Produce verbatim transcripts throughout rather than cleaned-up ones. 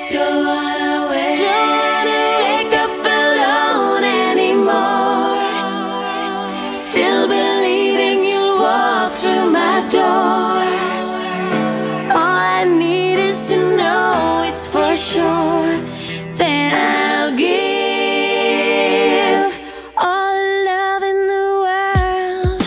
Don't wanna wake, don't wanna wake up alone anymore. Still believing you'll walk through my door. All I need is to know it's for sure. Then I'll give all the love in the world.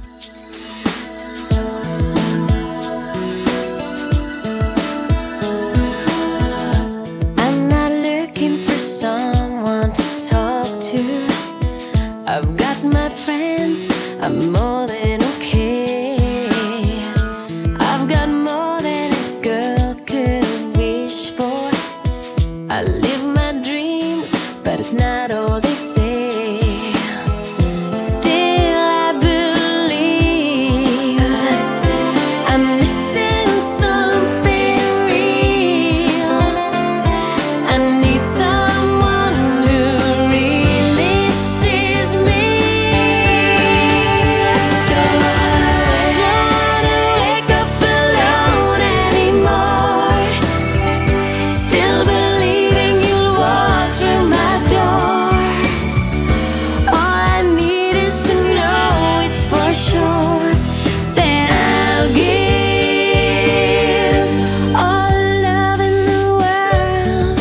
I'm not looking for someone to talk to. I've got my friends, I'm more than okay. I've got more than a girl could wish for. I live my dreams, but it's not all they say. Still I believe I'm missing something real. I need someone who really sees me. Don't wanna wake up alone anymore. Still believing you'll walk through my door. All I need is to know it's for sure. Then I'll give all the love in the world.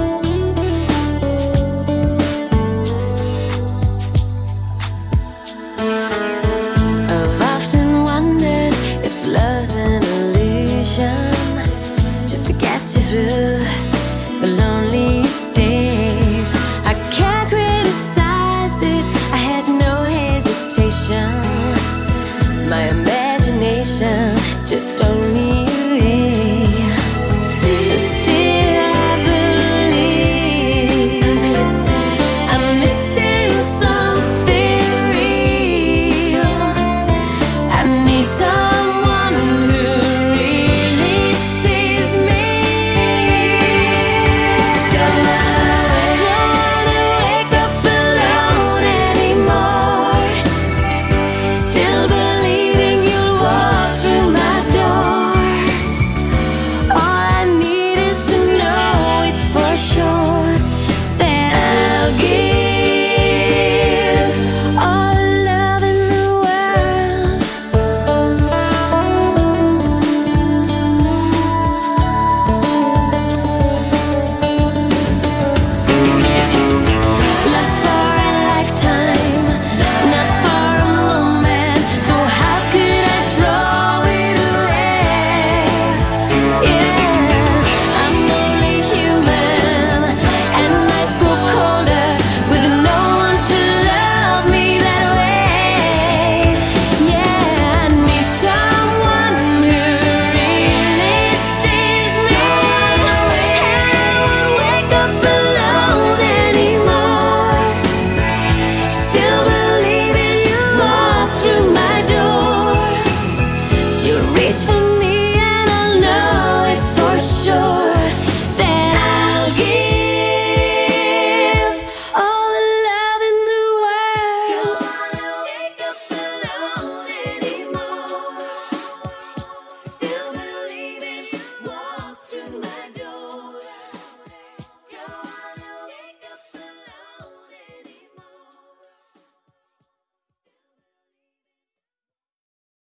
I've often wondered if love's an illusion, just to get you through the loneliest days. I can't criticize it, I had no hesitation. My imagination just told me away. Still I believe I'm missing something real. I need someone who really sees me. Don't wanna wake up alone anymore. Still believing you'll walk through my door. All I need is to know it's for sure. Then I'll give all the love in the world. Love's for a lifetime, not for a moment. So how could I throw it away? Yeah, I'm only human, and nights grow colder with no one to love me that way. Yeah, I need someone who really sees me. I won't wake up alone anymore. Still believing you walk through my door. You reach for